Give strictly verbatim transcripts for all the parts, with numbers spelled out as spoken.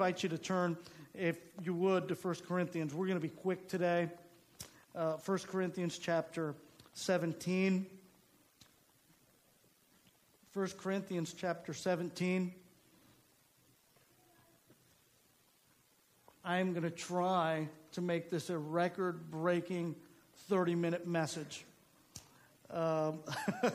invite you to turn, if you would, to First Corinthians. We're going to be quick today. Uh, First Corinthians chapter seventeen. First Corinthians chapter seventeen. I'm going to try to make this a record-breaking thirty-minute message. Um,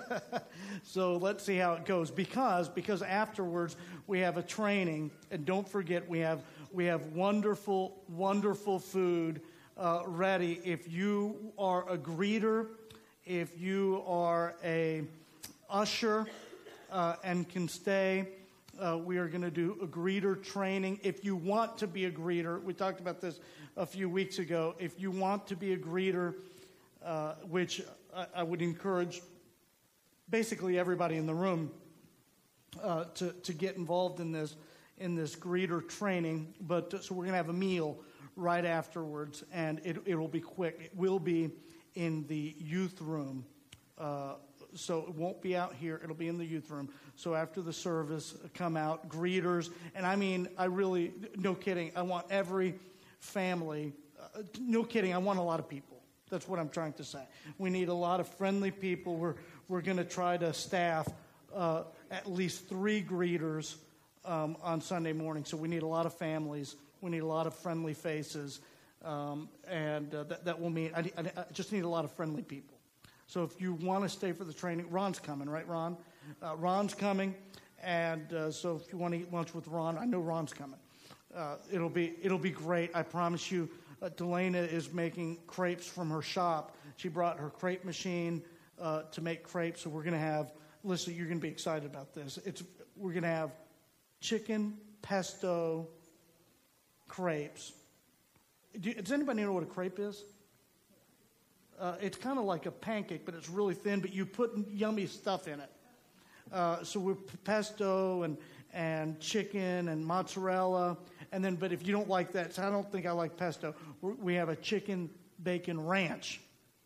so let's see how it goes. Because because afterwards we have a training, and don't forget we have we have wonderful wonderful food uh, ready. If you are a greeter, if you are a usher uh, and can stay, uh, we are going to do a greeter training. If you want to be a greeter, we talked about this a few weeks ago. If you want to be a greeter, uh, which I, I would encourage basically everybody in the room uh, to to get involved in this in this greeter training. But uh, so we're going to have a meal right afterwards, and it it will be quick. It will be in the youth room. Uh, So it won't be out here. It'll be in the youth room. So after the service, come out, greeters. And I mean, I really, no kidding, I want every family, uh, no kidding, I want a lot of people. That's what I'm trying to say. We need a lot of friendly people. We're, we're going to try to staff uh, at least three greeters um, on Sunday morning. So we need a lot of families. We need a lot of friendly faces. Um, and uh, that, that will mean, I, I, I just need a lot of friendly people. So if you want to stay for the training, Ron's coming, right, Ron? Uh, Ron's coming, and uh, so if you want to eat lunch with Ron, I know Ron's coming. Uh, it'll be it'll be great. I promise you. Uh, Delana is making crepes from her shop. She brought her crepe machine uh, to make crepes. So we're going to have. Listen, you're going to be excited about this. It's we're going to have chicken pesto crepes. Do, does anybody know what a crepe is? Uh, it's kind of like a pancake, but it's really thin, but you put yummy stuff in it. Uh, so we're pesto and, and chicken and mozzarella. And then, but if you don't like that, so I don't think I like pesto, we're, we have a chicken bacon ranch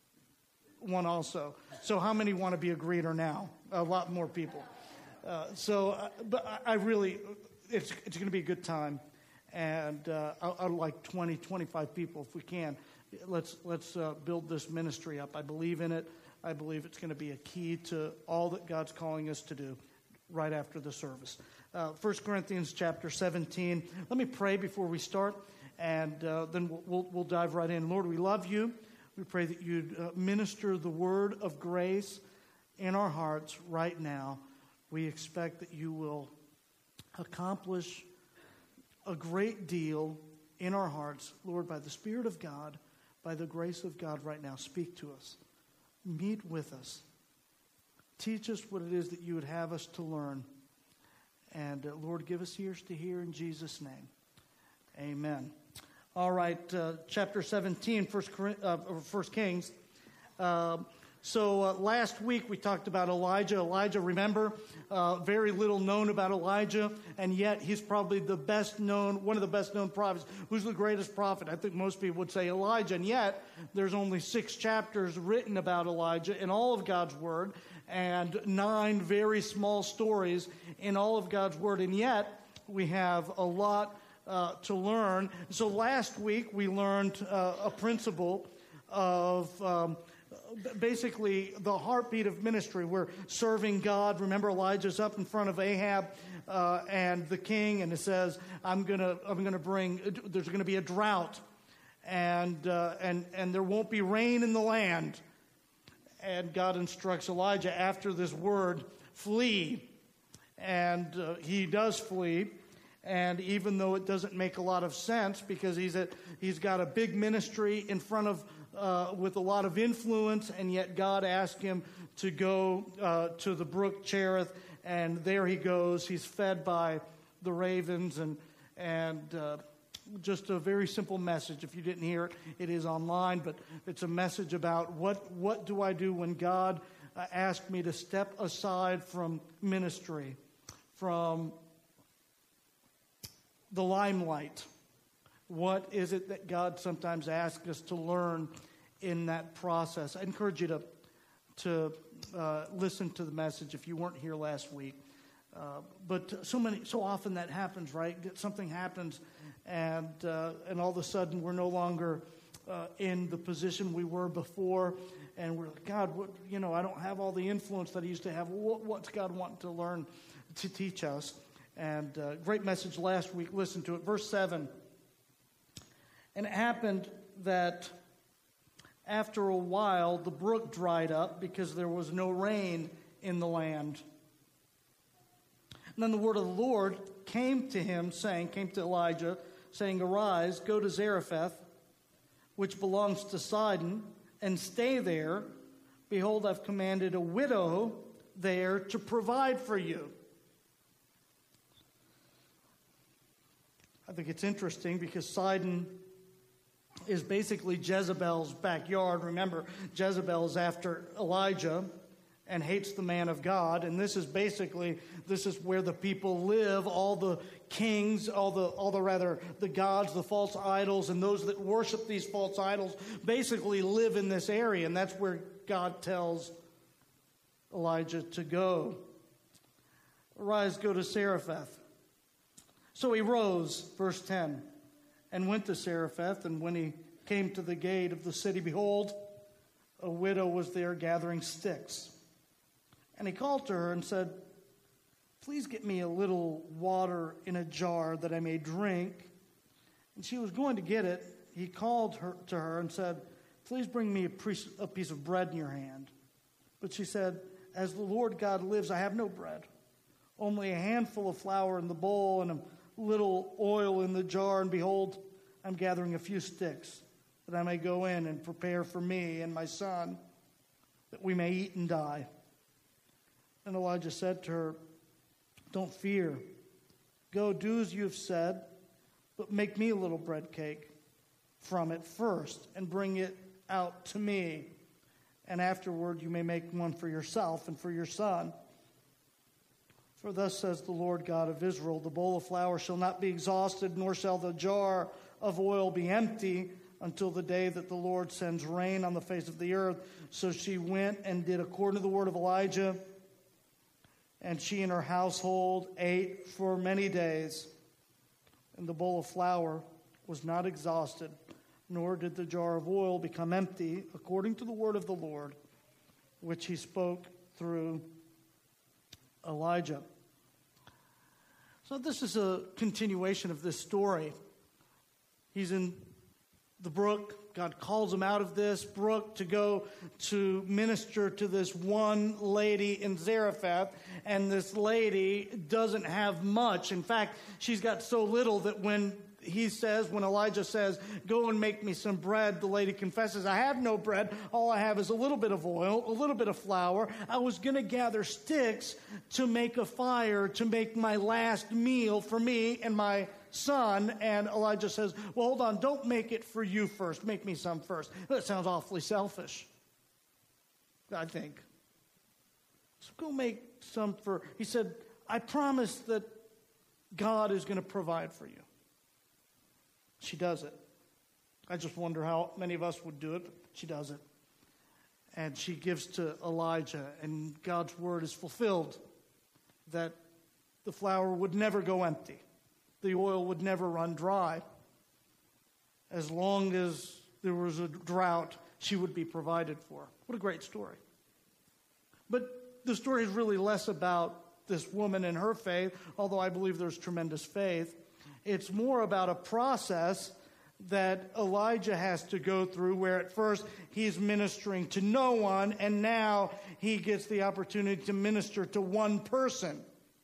one also. So how many want to be a greeter now? A lot more people. Uh, so, uh, but I, I really, it's, it's going to be a good time. And uh, I, I'd like twenty, twenty-five people if we can. Let's let's uh, build this ministry up. I believe in it. I believe it's going to be a key to all that God's calling us to do right after the service. Uh, First Corinthians chapter seventeen. Let me pray before we start, and uh, then we'll, we'll, we'll dive right in. Lord, we love you. We pray that you'd uh, minister the word of grace in our hearts right now. We expect that you will accomplish a great deal in our hearts, Lord, by the Spirit of God, by the grace of God right now. Speak to us. Meet with us. Teach us what it is that you would have us to learn. And uh, Lord, give us ears to hear in Jesus' name. Amen. All right, uh, chapter seventeen, First, uh, First Kings. Uh, So uh, last week we talked about Elijah. Elijah, remember, uh, very little known about Elijah, and yet he's probably the best known, one of the best known prophets. Who's the greatest prophet? I think most people would say Elijah, and yet there's only six chapters written about Elijah in all of God's Word, and nine very small stories in all of God's Word, and yet we have a lot uh, to learn. So last week we learned uh, a principle of Um, basically the heartbeat of ministry. We're serving God. Remember, Elijah's up in front of Ahab uh, and the king, and it says, "I'm gonna, I'm gonna bring. There's going to be a drought, and uh, and and there won't be rain in the land." And God instructs Elijah after this word, "Flee," and uh, he does flee. And even though it doesn't make a lot of sense, because he's at, he's got a big ministry in front of uh, with a lot of influence, and yet God asked him to go uh, to the brook Cherith, and there he goes. He's fed by the ravens, and and uh, just a very simple message. If you didn't hear it, it is online, but it's a message about what what do I do when God uh, asked me to step aside from ministry, from the limelight. What is it that God sometimes asks us to learn in that process? I encourage you to to uh, listen to the message if you weren't here last week. Uh, but so many, so often that happens, right? Something happens, and uh, and all of a sudden we're no longer uh, in the position we were before, and we're like, God, what, you know, I don't have all the influence that I used to have. What, what's God wanting to learn to teach us? And uh, great message last week. Listen to it, verse seven. And it happened that after a while the brook dried up because there was no rain in the land. And then the word of the Lord came to him, saying, came to Elijah, saying, Arise, go to Zarephath, which belongs to Sidon, and stay there. Behold, I've commanded a widow there to provide for you. I think it's interesting because Sidon is basically Jezebel's backyard. Remember, Jezebel is after Elijah and hates the man of God. And this is basically, this is where the people live. All the kings, all the, all the rather, the gods, the false idols, and those that worship these false idols basically live in this area. And that's where God tells Elijah to go. Arise, go to Zarephath. So he rose, verse ten, and went to Zarephath. And when he came to the gate of the city, behold, a widow was there gathering sticks. And he called to her and said, Please get me a little water in a jar that I may drink. And she was going to get it. He called her to her and said, Please bring me a piece, a piece of bread in your hand. But she said, As the Lord God lives, I have no bread, only a handful of flour in the bowl and a little oil in the jar. And behold, I'm gathering a few sticks that I may go in and prepare for me and my son, that we may eat and die. And Elijah said to her, Don't fear. Go, do as you have said, but make me a little bread cake from it first, and bring it out to me. And afterward you may make one for yourself and for your son. For thus says the Lord God of Israel, the bowl of flour shall not be exhausted, nor shall the jar of oil be empty, until the day that the Lord sends rain on the face of the earth. So she went and did according to the word of Elijah. And she and her household ate for many days. And the bowl of flour was not exhausted, nor did the jar of oil become empty, according to the word of the Lord, which he spoke through Elijah. So this is a continuation of this story. He's in the brook. God calls him out of this brook to go to minister to this one lady in Zarephath. And this lady doesn't have much. In fact, she's got so little that when he says, when Elijah says, go and make me some bread, the lady confesses, I have no bread. All I have is a little bit of oil, a little bit of flour. I was going to gather sticks to make a fire, to make my last meal for me and my son. And Elijah says, well, hold on, don't make it for you first. Make me some first. That sounds awfully selfish, I think. So go make some for, he said, I promise that God is going to provide for you. She does it. I just wonder how many of us would do it, but she does it. And she gives to Elijah, and God's word is fulfilled, that the flour would never go empty. The oil would never run dry. As long as there was a drought, she would be provided for. What a great story. But the story is really less about this woman and her faith, although I believe there's tremendous faith. It's more about a process that Elijah has to go through, where at first he's ministering to no one, and now he gets the opportunity to minister to one person.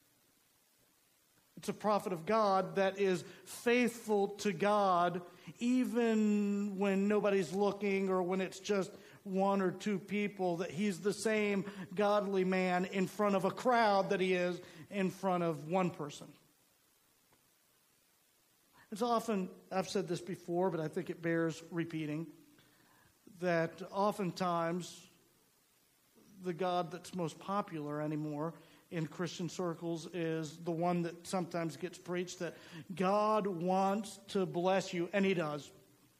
It's a prophet of God that is faithful to God, even when nobody's looking or when it's just one or two people, that he's the same godly man in front of a crowd that he is in front of one person. It's often, I've said this before, but I think it bears repeating, that oftentimes the God that's most popular anymore in Christian circles is the one that sometimes gets preached, that God wants to bless you, and he does.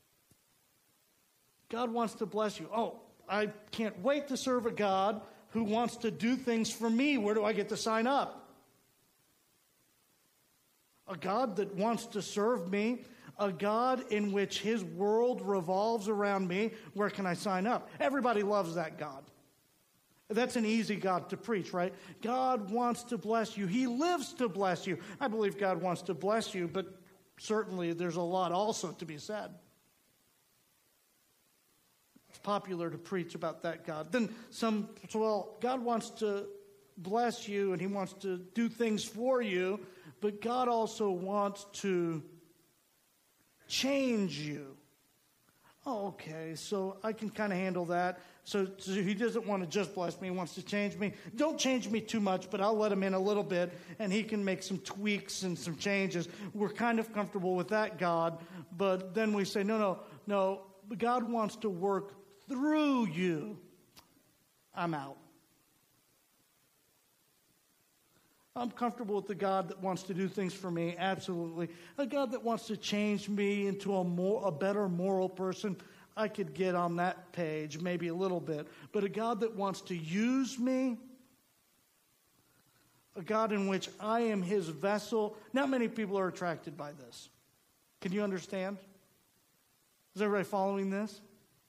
God wants to bless you. Oh, I can't wait to serve a God who wants to do things for me. Where do I get to sign up? a God that wants to serve me, a God in which his world revolves around me. Where can I sign up? Everybody loves that God. That's an easy God to preach, right? God wants to bless you. He lives to bless you. I believe God wants to bless you, but certainly there's a lot also to be said. It's popular to preach about that God. Then some, well, God wants to bless you and he wants to do things for you, but God also wants to change you. Oh, okay, so I can kind of handle that. So, so he doesn't want to just bless me, he wants to change me. Don't change me too much, but I'll let him in a little bit, and he can make some tweaks and some changes. We're kind of comfortable with that God, but then we say, no, no, no, God wants to work through you. I'm out. I'm comfortable with the God that wants to do things for me, absolutely. A God that wants to change me into a more, a better moral person, I could get on that page, maybe a little bit. But a God that wants to use me, a God in which I am his vessel, not many people are attracted by this. Can you understand? Is everybody following this?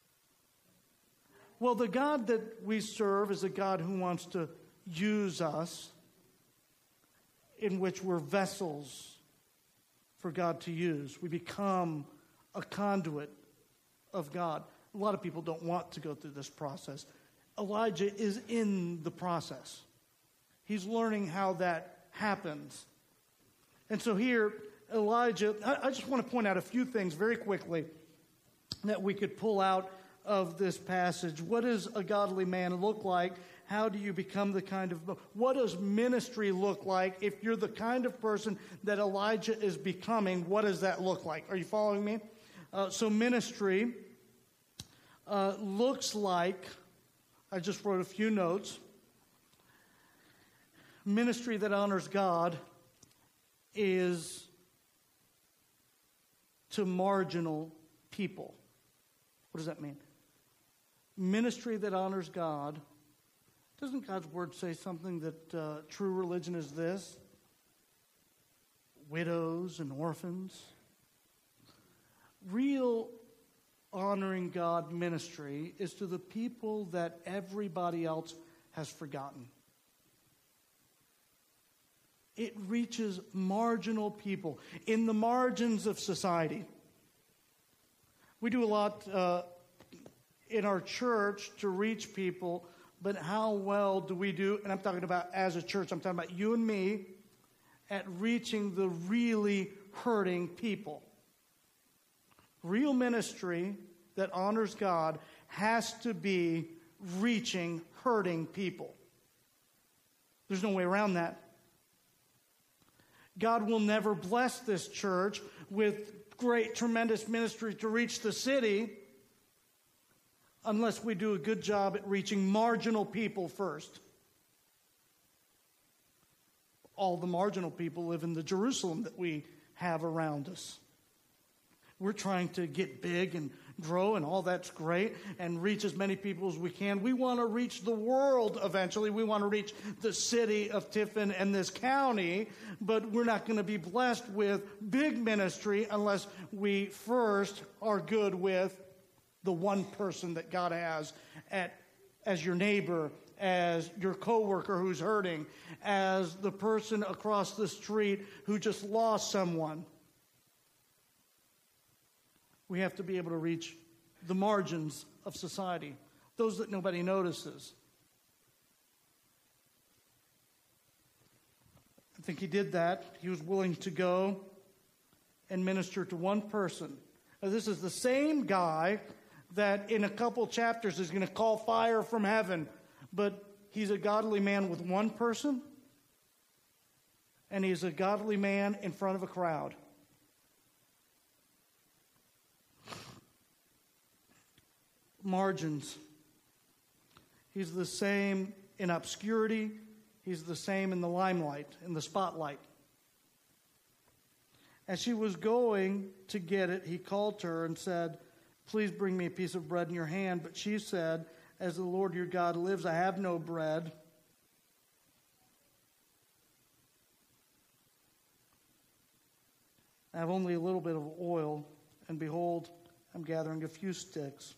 Well, the God that we serve is a God who wants to use us, in which we're vessels for God to use. We become a conduit of God. A lot of people don't want to go through this process. Elijah is in the process. He's learning how that happens. And so here, Elijah, I, I just want to point out a few things very quickly that we could pull out of this passage. What does a godly man look like? How do you become the kind of... What does ministry look like? If you're the kind of person that Elijah is becoming, what does that look like? Are you following me? Uh, so ministry uh, looks like... I just wrote a few notes. Ministry that honors God is to marginal people. What does that mean? Ministry that honors God... Doesn't God's word say something that uh, true religion is this? Widows and orphans. Real honoring God ministry is to the people that everybody else has forgotten. It reaches marginal people in the margins of society. We do a lot uh, in our church to reach people. But how well do we do, and I'm talking about as a church, I'm talking about you and me, at reaching the really hurting people. Real ministry that honors God has to be reaching hurting people. There's no way around that. God will never bless this church with great, tremendous ministry to reach the city unless we do a good job at reaching marginal people first. All the marginal people live in the Jerusalem that we have around us. We're trying to get big and grow, and all that's great, and reach as many people as we can. We want to reach the world eventually. We want to reach the city of Tiffin and this county, but we're not going to be blessed with big ministry unless we first are good with the one person that God has at, as your neighbor, as your coworker who's hurting, as the person across the street who just lost someone. We have to be able to reach the margins of society, those that nobody notices. I think he did that. He was willing to go and minister to one person. Now, this is the same guy that in a couple chapters is going to call fire from heaven. But he's a godly man with one person, and he's a godly man in front of a crowd. Margins. He's the same in obscurity. He's the same in the limelight, in the spotlight. As she was going to get it, he called to her and said, "Please bring me a piece of bread in your hand." But she said, "As the Lord your God lives, I have no bread." I have only a little bit of oil, and behold, I'm gathering a few sticks.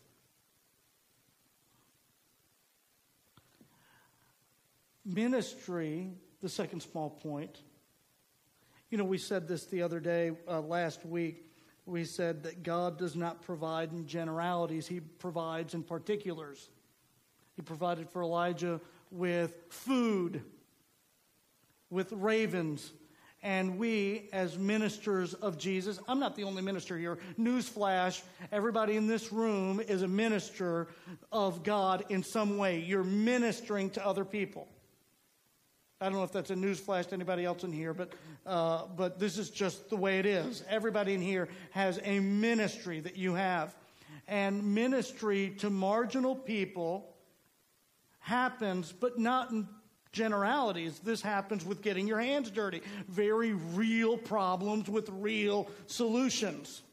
Ministry, the second small point. You know, we said this the other day, uh, last week. We said that God does not provide in generalities. He provides in particulars. He provided for Elijah with food, with ravens. And we, as ministers of Jesus, I'm not the only minister here. Newsflash, everybody in this room is a minister of God in some way. You're ministering to other people. I don't know if that's a newsflash to anybody else in here, but uh, but this is just the way it is. Everybody in here has a ministry that you have. And ministry to marginal people happens, but not in generalities. This happens with getting your hands dirty. Very real problems with real solutions.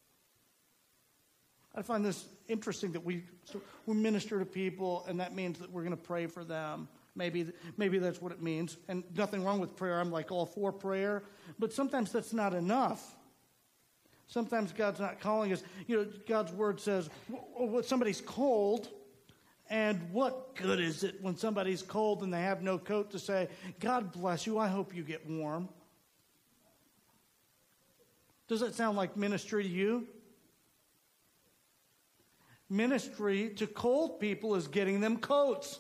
I find this interesting that we, so we minister to people, and that means that we're going to pray for them. Maybe maybe that's what it means. And nothing wrong with prayer. I'm like all for prayer. But sometimes that's not enough. Sometimes God's not calling us. You know, God's word says, when somebody's cold, and what good is it when somebody's cold and they have no coat to say, God bless you, I hope you get warm. Does that sound like ministry to you? Ministry to cold people is getting them coats.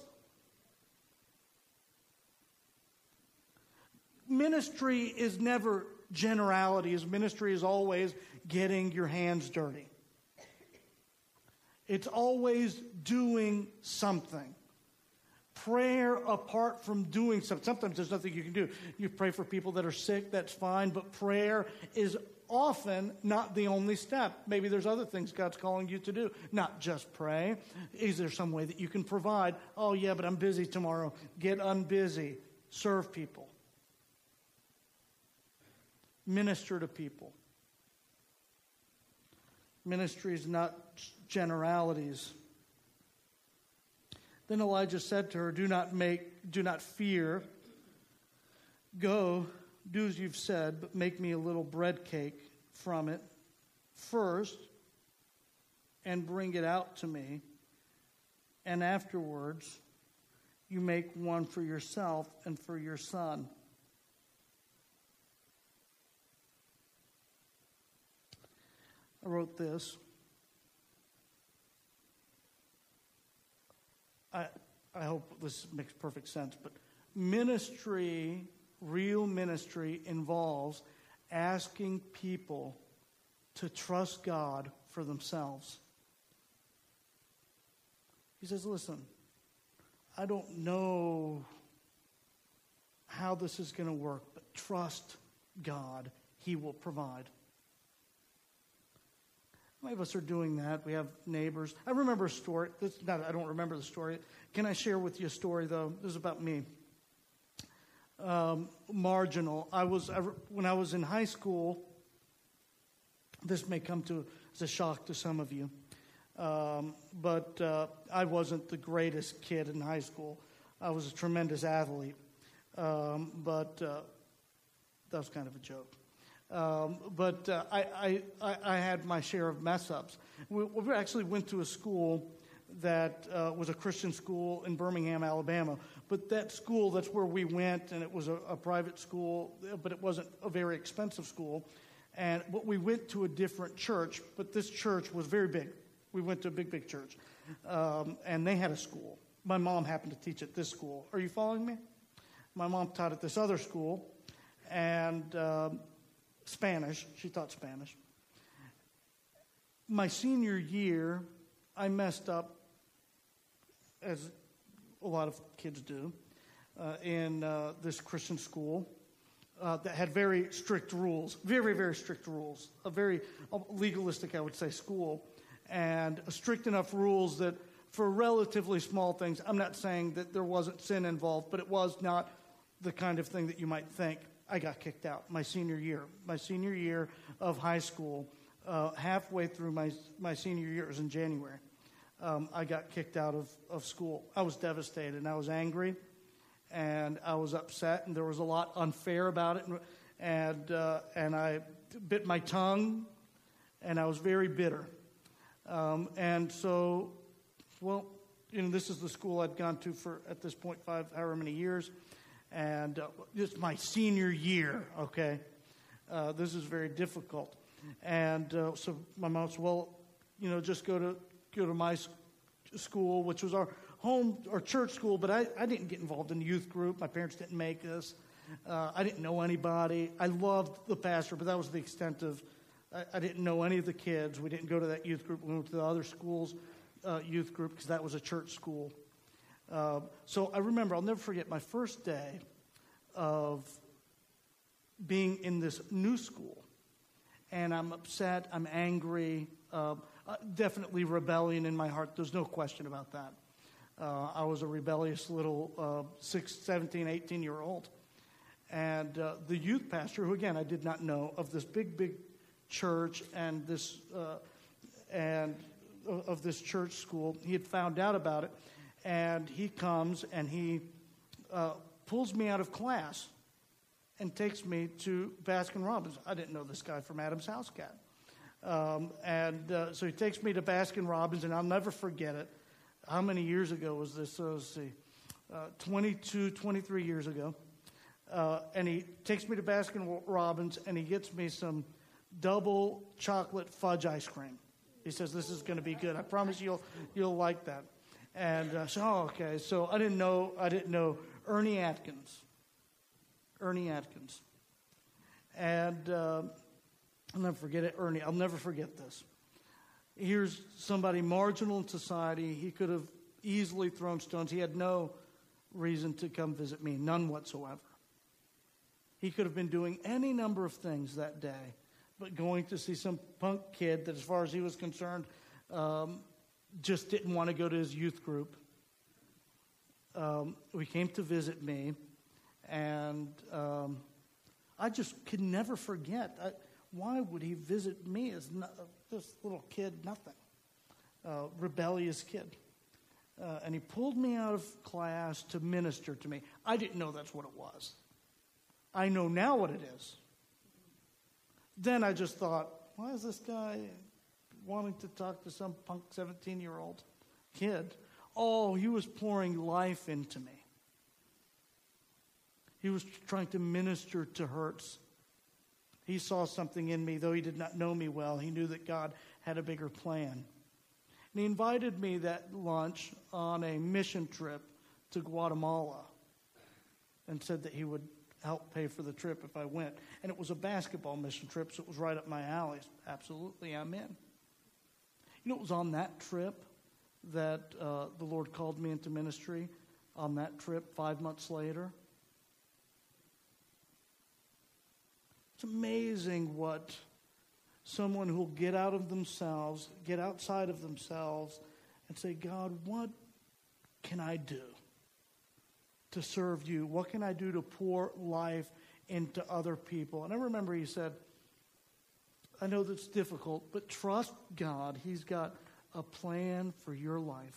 Ministry is never generalities. Ministry is always getting your hands dirty. It's always doing something. Prayer apart from doing something. Sometimes there's nothing you can do. You pray for people that are sick, that's fine, but prayer is often not the only step. Maybe there's other things God's calling you to do. Not just pray. Is there some way that you can provide? Oh, yeah, but I'm busy tomorrow. Get unbusy. Serve people. Minister to people. Ministry is not generalities. Then Elijah said to her, Do not make, do not fear. Go, do as you've said, but make me a little bread cake from it first, and bring it out to me. And afterwards, you make one for yourself and for your son. I wrote this. I I hope this makes perfect sense, but ministry, real ministry, involves asking people to trust God for themselves. He says, listen, I don't know how this is going to work, but trust God. He will provide. Many of us are doing that. We have neighbors. I remember a story. This, not, I don't remember the story. Can I share with you a story, though? This is about me. Um, marginal. I was I, when I was in high school. This may come to as a shock to some of you, um, but uh, I wasn't the greatest kid in high school. I was a tremendous athlete, um, but uh, that was kind of a joke. Um, but uh, I, I, I had my share of mess-ups. We, we actually went to a school that uh, was a Christian school in Birmingham, Alabama. But that school, that's where we went, and it was a, a private school, but it wasn't a very expensive school. And but we went to a different church, but this church was very big. We went to a big, big church, um, and they had a school. My mom happened to teach at this school. Are you following me? My mom taught at this other school, and um, Spanish. She taught Spanish. My senior year, I messed up, as a lot of kids do, uh, in uh, this Christian school uh, that had very strict rules, very, very strict rules, a very legalistic, I would say, school, and strict enough rules that for relatively small things, I'm not saying that there wasn't sin involved, but it was not the kind of thing that you might think. I got kicked out my senior year. My senior year of high school, uh, halfway through my my senior year, it was in January, um, I got kicked out of, of school. I was devastated, and I was angry, and I was upset, and there was a lot unfair about it, and and, uh, and I bit my tongue, and I was very bitter. Um, and so, well, you know, this is the school I'd gone to for, at this point, five, however many years. And uh, this is my senior year, okay? Uh, this is very difficult. And uh, so my mom said, well, you know, just go to go to my school, which was our home or church school, but I, I didn't get involved in the youth group. My parents didn't make us. Uh, I didn't know anybody. I loved the pastor, but that was the extent of, I, I didn't know any of the kids. We didn't go to that youth group. We went to the other school's uh, youth group because that was a church school. Uh, so I remember, I'll never forget my first day of being in this new school. And I'm upset, I'm angry, uh, uh, definitely rebellion in my heart. There's no question about that. Uh, I was a rebellious little uh, six, seventeen, eighteen-year-old. And uh, the youth pastor, who, again, I did not know, of this big, big church and this uh, and uh, of this church school, he had found out about it. And he comes and he uh, pulls me out of class and takes me to Baskin-Robbins. I didn't know this guy from Adam's House Cat. Um, and uh, so he takes me to Baskin-Robbins, and I'll never forget it. How many years ago was this? So let's see, uh, twenty-two, twenty-three years ago. Uh, and he takes me to Baskin-Robbins, and he gets me some double chocolate fudge ice cream. He says, this is going to be good. I promise you'll you'll like that. And uh, so, oh, okay. So I didn't know, I didn't know Ernie Atkins. Ernie Atkins. And uh, I'll never forget it, Ernie. I'll never forget this. Here's somebody marginal in society. He could have easily thrown stones. He had no reason to come visit me, none whatsoever. He could have been doing any number of things that day, but going to see some punk kid that, as far as he was concerned, um, just didn't want to go to his youth group. Um, we came to visit me, and um, I just could never forget. I, why would he visit me as no, this little kid, nothing, uh, rebellious kid? Uh, and he pulled me out of class to minister to me. I didn't know that's what it was. I know now what it is. Then I just thought, why is this guy wanting to talk to some punk seventeen-year-old kid? Oh, he was pouring life into me. He was trying to minister to hurts. He saw something in me, though he did not know me well. He knew that God had a bigger plan. And he invited me that lunch on a mission trip to Guatemala and said that he would help pay for the trip if I went. And it was a basketball mission trip, so it was right up my alley. Absolutely, I'm in. You know, it was on that trip that uh, the Lord called me into ministry, on that trip five months later. It's amazing what someone who will get out of themselves, get outside of themselves, and say, God, what can I do to serve you? What can I do to pour life into other people? And I remember he said, I know that's difficult, but trust God. He's got a plan for your life.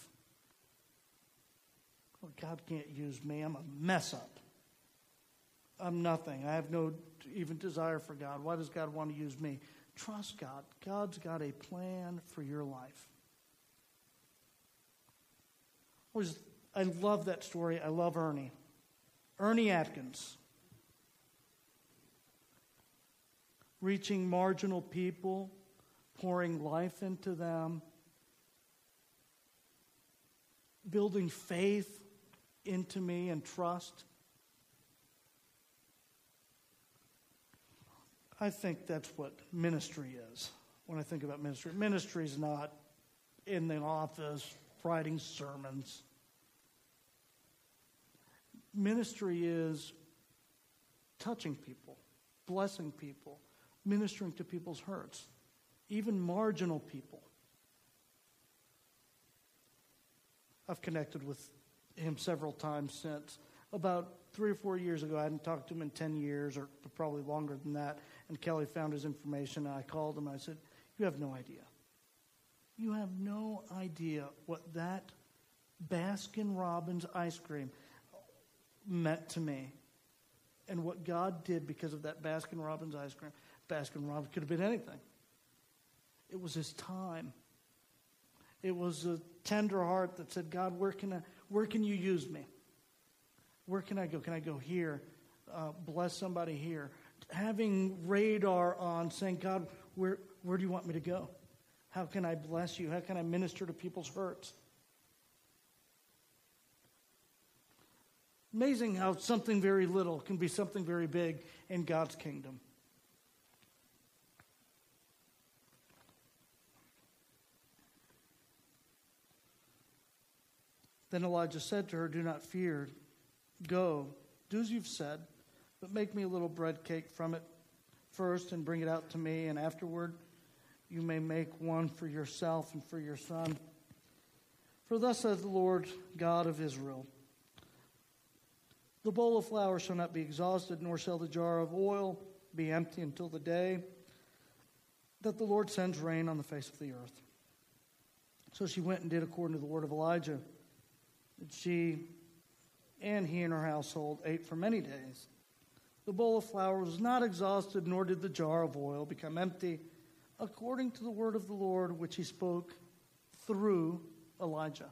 Well, God can't use me. I'm a mess up. I'm nothing. I have no even desire for God. Why does God want to use me? Trust God. God's got a plan for your life. I love that story. I love Ernie. Ernie Atkins. Reaching marginal people, pouring life into them, building faith into me and trust. I think that's what ministry is. When I think about ministry, ministry is not in the office writing sermons. Ministry is touching people, blessing people, ministering to people's hurts, even marginal people. I've connected with him several times since. About three or four years ago, I hadn't talked to him in ten years, or probably longer than that, and Kelly found his information, and I called him, and I said, you have no idea. You have no idea what that Baskin-Robbins ice cream meant to me, and what God did because of that Baskin-Robbins ice cream. Baskin Robbins, could have been anything. It was his time. It was a tender heart that said, God, where can I, where can you use me? Where can I go? Can I go here? Uh, bless somebody here. Having radar on, saying, God, where, where do you want me to go? How can I bless you? How can I minister to people's hurts? Amazing how something very little can be something very big in God's kingdom. Then Elijah said to her, do not fear. Go, do as you've said, but make me a little bread cake from it first and bring it out to me, and afterward you may make one for yourself and for your son. For thus says the Lord God of Israel, the bowl of flour shall not be exhausted, nor shall the jar of oil be empty until the day that the Lord sends rain on the face of the earth. So she went and did according to the word of Elijah. And she and he and her household ate for many days. The bowl of flour was not exhausted, nor did the jar of oil become empty, according to the word of the Lord which he spoke through Elijah.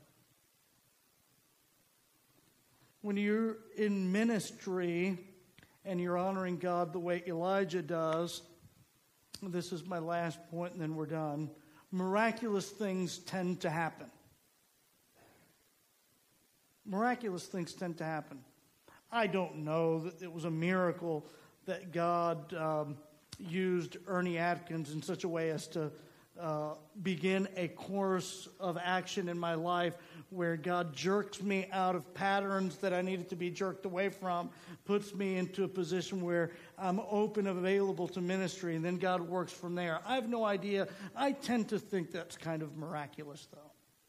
When you're in ministry and you're honoring God the way Elijah does, this is my last point and then we're done, miraculous things tend to happen. Miraculous things tend to happen. I don't know that it was a miracle that God um, used Ernie Atkins in such a way as to uh, begin a course of action in my life where God jerks me out of patterns that I needed to be jerked away from, puts me into a position where I'm open and available to ministry, and then God works from there. I have no idea. I tend to think that's kind of miraculous, though.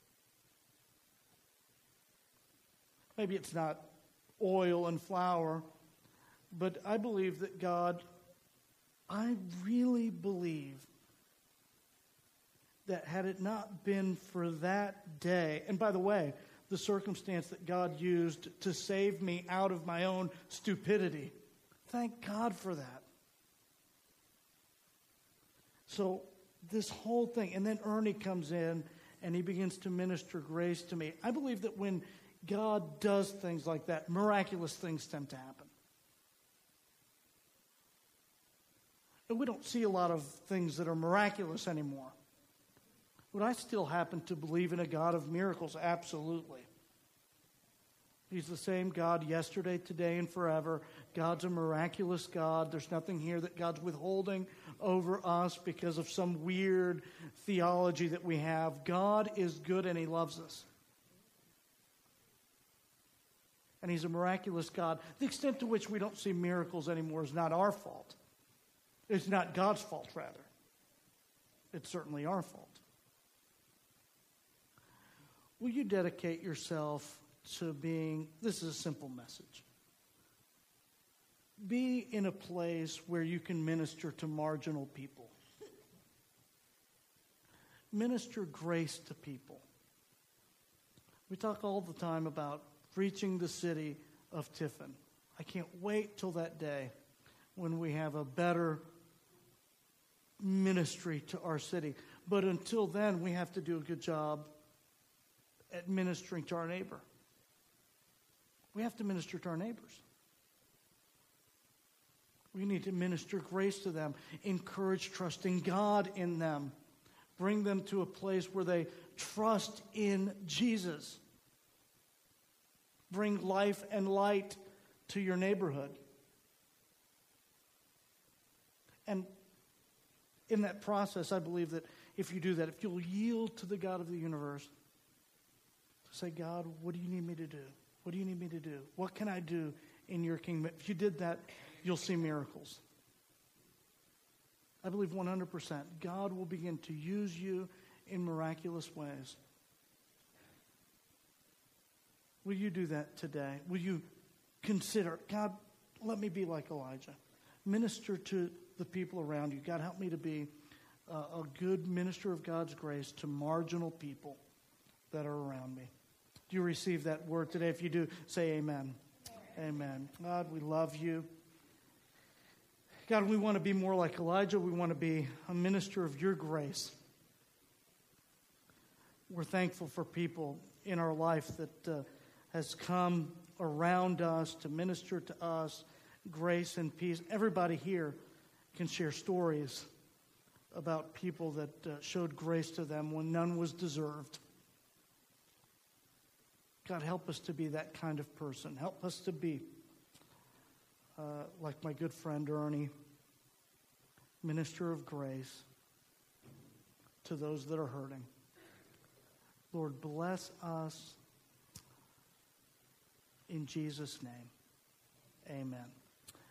Maybe it's not oil and flour, but I believe that God, I really believe that had it not been for that day, and by the way, the circumstance that God used to save me out of my own stupidity, thank God for that. So this whole thing, and then Ernie comes in and he begins to minister grace to me. I believe that when God does things like that, miraculous things tend to happen. And we don't see a lot of things that are miraculous anymore. Would I still happen to believe in a God of miracles? Absolutely. He's the same God yesterday, today, and forever. God's a miraculous God. There's nothing here that God's withholding over us because of some weird theology that we have. God is good and he loves us. And he's a miraculous God. The extent to which we don't see miracles anymore is not our fault. It's not God's fault, rather. It's certainly our fault. Will you dedicate yourself to being, this is a simple message. Be in a place where you can minister to marginal people. Minister grace to people. We talk all the time about reaching the city of Tiffin. I can't wait till that day when we have a better ministry to our city. But until then, we have to do a good job at ministering to our neighbor. We have to minister to our neighbors. We need to minister grace to them, encourage trusting God in them, bring them to a place where they trust in Jesus. Bring life and light to your neighborhood. And in that process, I believe that if you do that, if you'll yield to the God of the universe, to say, God, what do you need me to do? What do you need me to do? What can I do in your kingdom? If you did that, you'll see miracles. I believe one hundred percent God will begin to use you in miraculous ways. Will you do that today? Will you consider, God, let me be like Elijah. Minister to the people around you. God, help me to be a, a good minister of God's grace to marginal people that are around me. Do you receive that word today? If you do, say amen. Amen. Amen. God, we love you. God, we want to be more like Elijah. We want to be a minister of your grace. We're thankful for people in our life that uh, has come around us to minister to us grace and peace. Everybody here can share stories about people that uh, showed grace to them when none was deserved. God, help us to be that kind of person. Help us to be uh, like my good friend Ernie, minister of grace to those that are hurting. Lord, bless us in Jesus' name. Amen.